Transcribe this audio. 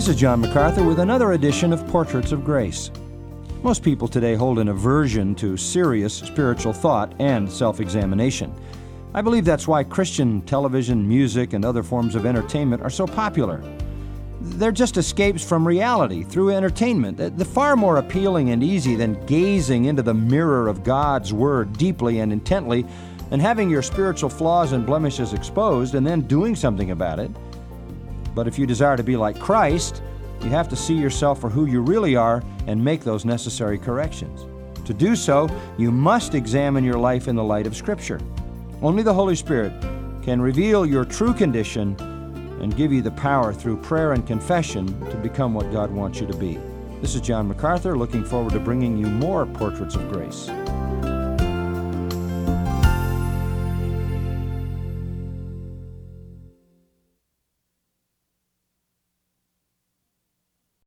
This is John MacArthur with another edition of Portraits of Grace. Most people today hold an aversion to serious spiritual thought and self-examination. I believe that's why Christian television, music, and other forms of entertainment are so popular. They're just escapes from reality through entertainment. They're far more appealing and easy than gazing into the mirror of God's Word deeply and intently and having your spiritual flaws and blemishes exposed and then doing something about it. But if you desire to be like Christ, you have to see yourself for who you really are and make those necessary corrections. To do so, you must examine your life in the light of Scripture. Only the Holy Spirit can reveal your true condition and give you the power through prayer and confession to become what God wants you to be. This is John MacArthur, looking forward to bringing you more Portraits of Grace.